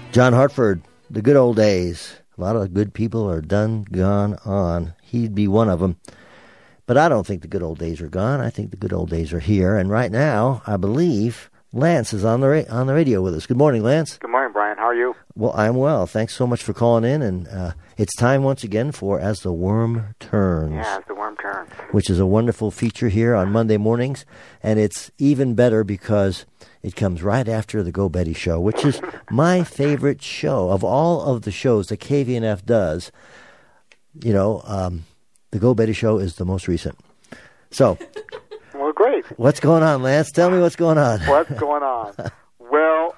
John Hartford, the good old days. A lot of good people are done, gone, on. He'd be one of them. But I don't think the good old days are gone. I think the good old days are here. And right now, I believe Lance is on the radio with us. Good morning, Lance. Good morning, Brian. How are you? Well, I'm well. Thanks so much for calling in. And it's time once again for As the Worm Turns. Yeah, As the Worm Turns. Which is a wonderful feature here on Monday mornings. And it's even better because it comes right after the Go Betty Show, which is my favorite show. Of all of the shows that KVNF does, you know, the Go Betty Show is the most recent. So, well, great. What's going on, Lance? Tell me what's going on. What's going on? Well,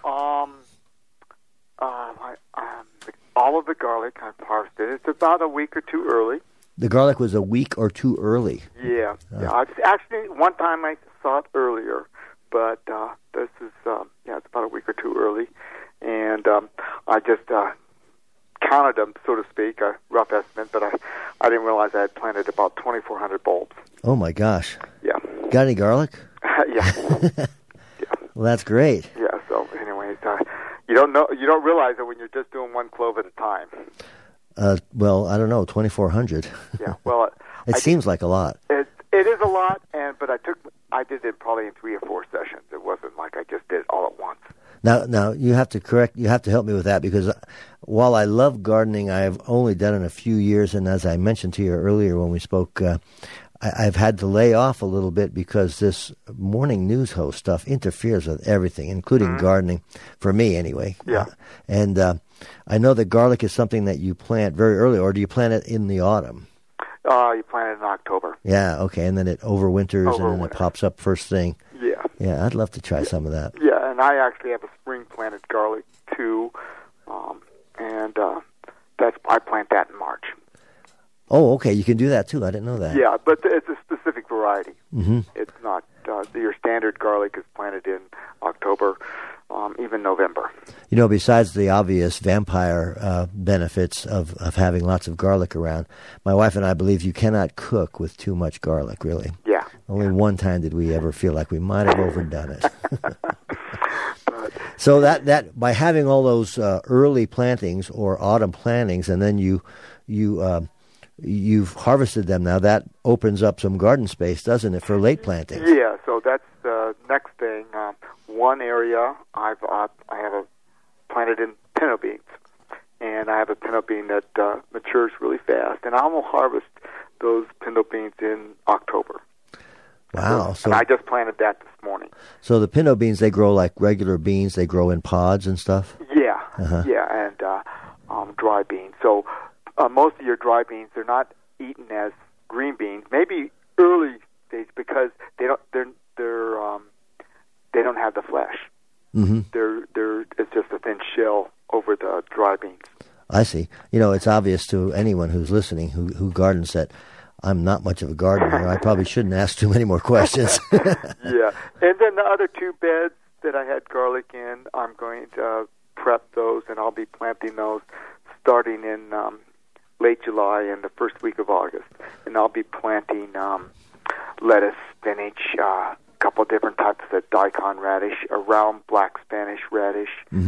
all of the garlic I've harvested. It's about a week or two early. The garlic was a week or two early. Yeah. Actually, one time I saw it earlier, but this is it's about a week or two early, and I just counted them, so to speak, a rough estimate, but I didn't realize I had planted about 2,400 bulbs. Oh my gosh! Yeah. Got any garlic? Yeah. Yeah. Well, that's great. Yeah. So, anyways, you don't realize it when you're just doing one clove at a time. Well, I don't know, 2,400. Yeah. Well, it seems like a lot. It is a lot, but I did it probably in 3 or 4 sessions. It wasn't like I just did it all at once. Now you have to help me with that, because while I love gardening, I've only done it a few years, and as I mentioned to you earlier when we spoke, I've had to lay off a little bit because this morning news host stuff interferes with everything, including gardening, for me anyway. Yeah. And I know that garlic is something that you plant very early, or do you plant it in the autumn? You plant it in October. Yeah, okay, and then it overwinters and then it pops up first thing. Yeah. Yeah, I'd love to try some of that. Yeah, and I actually have a spring planted garlic too, and I plant that in March. Oh, okay, you can do that too. I didn't know that. Yeah, but it's a specific variety. Mm-hmm. It's not your standard garlic is planted in October, even November. You know, besides the obvious vampire benefits of having lots of garlic around, my wife and I believe you cannot cook with too much garlic, really. Yeah. Only one time did we ever feel like we might have overdone it. So that by having all those early plantings or autumn plantings, and then you've harvested them now, that opens up some garden space, doesn't it, for late plantings? Yeah, so that's the next thing. One area I have planted in pinto beans, and I have a pinto bean that matures really fast, and I will harvest those pinto beans in October. Wow! And I just planted that this morning. So the pinto beans, they grow like regular beans? They grow in pods and stuff? Yeah, yeah, and dry beans. So most of your dry beans, they're not eaten as green beans. Maybe early stage because they don't have the flesh. Mm-hmm. It's just a thin shell over the dry beans. I see. You know, it's obvious to anyone who's listening who gardens that I'm not much of a gardener. I probably shouldn't ask too many more questions. Yeah. And then the other 2 beds that I had garlic in, I'm going to prep those, and I'll be planting those starting in late July and the first week of August. And I'll be planting lettuce, spinach, a couple different types of daikon radish, a round black Spanish radish,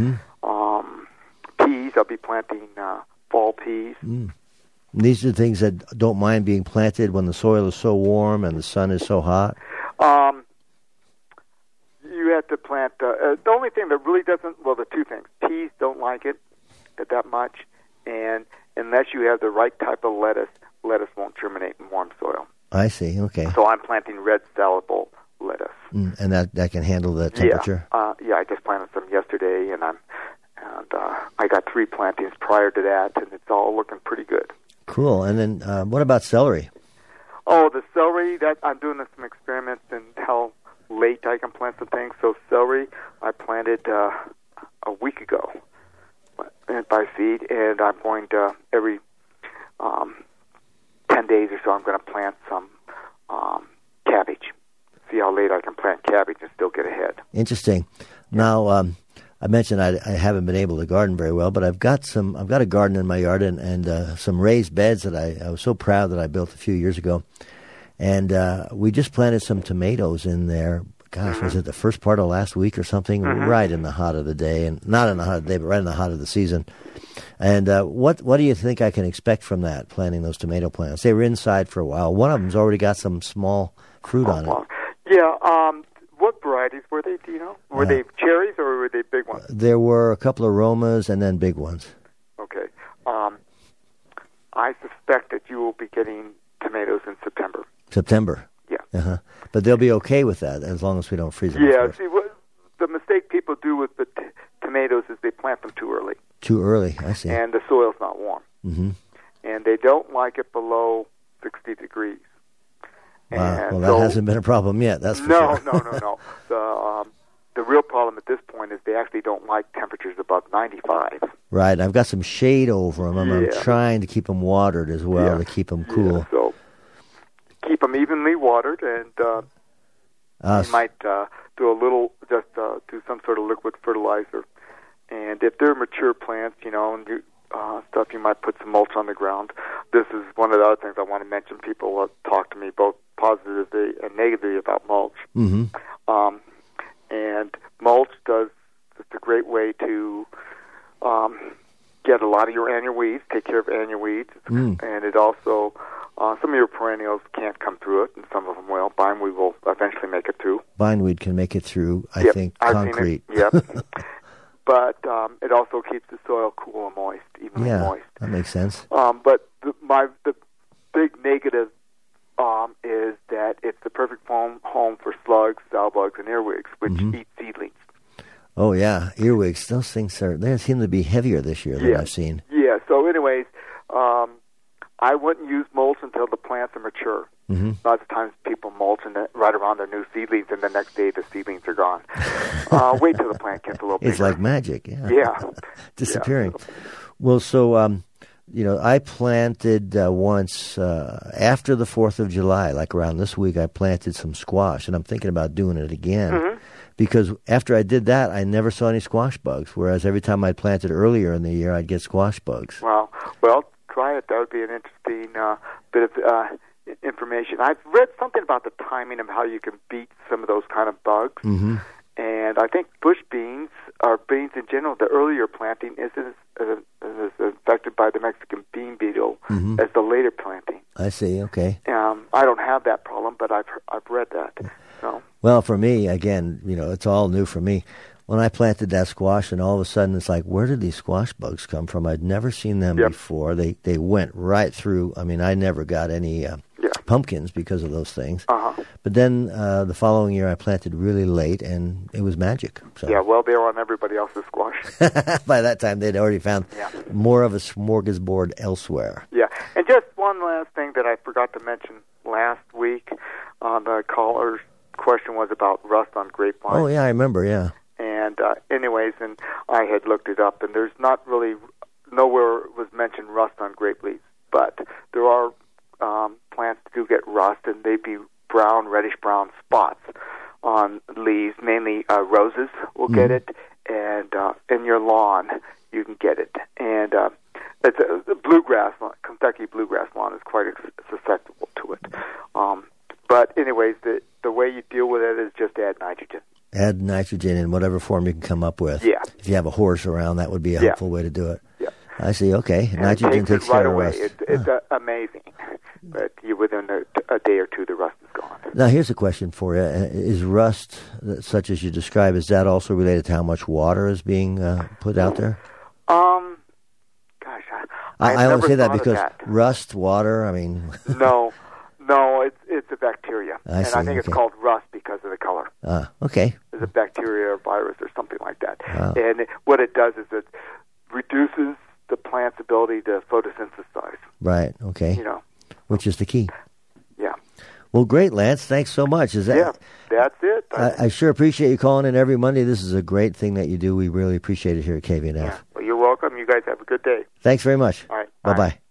peas. I'll be planting fall peas. These are things that don't mind being planted when the soil is so warm and the sun is so hot? You have to plant... the only thing that really doesn't... Well, the 2 things. Peas don't like it that much, and unless you have the right type of lettuce won't germinate in warm soil. I see, okay. So I'm planting red salable lettuce. And that can handle the temperature? Yeah, I just planted some yesterday, and I got 3 plantings prior to that, and it's all looking pretty good. Cool. And then what about celery? Oh, the celery, that I'm doing some experiments in how late I can plant some things. So celery, I planted a week ago by seed, and I'm going to every 10 days or so, I'm going to plant some cabbage. See how late I can plant cabbage and still get ahead. Interesting. Now, I mentioned I haven't been able to garden very well, but I've got a garden in my yard and some raised beds that I was so proud that I built a few years ago. And we just planted some tomatoes in there gosh, was it the first part of last week or something? Right in the hot of the day, and not in the hot of the day, but right in the hot of the season. And what do you think I can expect from that, planting those tomato plants? They were inside for a while. One of them's already got some small fruit on it. Yeah. What varieties were they? Do you know? Were they cherries or were they big ones? There were a couple of Romas and then big ones. Okay. I suspect that you will be getting tomatoes in September. September. Yeah. But they'll be okay with that as long as we don't freeze them. Yeah. See, the mistake people do with the tomatoes is they plant them too early. Too early, I see. And the soil's not warm. Mm-hmm. And they don't like it below 60 degrees. Well, that hasn't been a problem yet, that's for sure. No. The real problem at this point is they actually don't like temperatures above 95. Right. I've got some shade over them, and I'm trying to keep them watered as well to keep them cool. Yeah, so keep them evenly watered, and you might do a little, do some sort of liquid fertilizer. And if they're mature plants, and stuff, you might put some mulch on the ground. This is one of the other things I want to mention. People talk to me both positively and negatively about mulch. Mm-hmm. And mulch it's a great way to get a lot of your annual weeds, take care of annual weeds. And it also, some of your perennials can't come through it, and some of them will. Bindweed will eventually make it through. Bindweed can make it through, I think, concrete. Yep. But it also keeps the soil cool and moist, evenly moist. That makes sense. But the big negative is that it's the perfect home for slugs, sow-bugs, and earwigs, which eat seedlings. Oh, yeah, earwigs. Those things they seem to be heavier this year than I've seen. Yeah, so anyways, I wouldn't use mulch until the plants are mature. Mm-hmm. Lots of times people mulch right around their new seedlings, and the next day the seedlings are gone. Wait till the plant gets a little bigger. It's like magic, yeah. Yeah. Disappearing. Yeah. Well, so, I planted once after the 4th of July, like around this week, I planted some squash, and I'm thinking about doing it again. Because after I did that, I never saw any squash bugs, whereas every time I'd planted earlier in the year, I'd get squash bugs. Wow. Well, try it. That would be an interesting bit of information. I've read something about the timing of how you can beat some of those kind of bugs. Mm-hmm. And I think bush beans, or beans in general, the earlier planting isn't as affected by the Mexican bean beetle as the later planting. I see, okay. I don't have that problem, but I've read that. So. Well, for me, again, it's all new for me. When I planted that squash, and all of a sudden it's like, where did these squash bugs come from? I'd never seen them before. They went right through. I mean, I never got any pumpkins because of those things. But then the following year I planted really late, and it was magic. So. Yeah, well, they were on everybody else's squash. By that time, they'd already found more of a smorgasbord elsewhere. Yeah, and just one last thing that I forgot to mention last week. The caller's question was about rust on grapevines. Oh, yeah, I remember, yeah. And anyways, and I had looked it up, and there's not really, nowhere was mentioned rust on grape leaves, but there are plants that do get rust, and they'd be reddish-brown spots on leaves. Mainly roses will get it, and in your lawn you can get it. And it's the bluegrass lawn, Kentucky bluegrass lawn is quite susceptible to it. But anyways, the way you deal with it is just add nitrogen. Add nitrogen in whatever form you can come up with. Yeah. If you have a horse around, that would be a helpful way to do it. Yeah. I see. Okay. And nitrogen takes right care away. of rust. It's amazing. But within a day or two, the rust is gone. Now, here's a question for you. Is rust, such as you describe, is that also related to how much water is being put out there? Gosh, I only say that because rust, water, I mean... No, it's a bacteria. I see, I think it's called rust because of the color. Okay. It's a bacteria or virus or something like that. Wow. And what it does is it reduces the plant's ability to photosynthesize. Right, okay. Which is the key. Yeah. Well, great, Lance. Thanks so much. That's it. I sure appreciate you calling in every Monday. This is a great thing that you do. We really appreciate it here at KVNF. Yeah. Well, you're welcome. You guys have a good day. Thanks very much. All right. Bye-bye.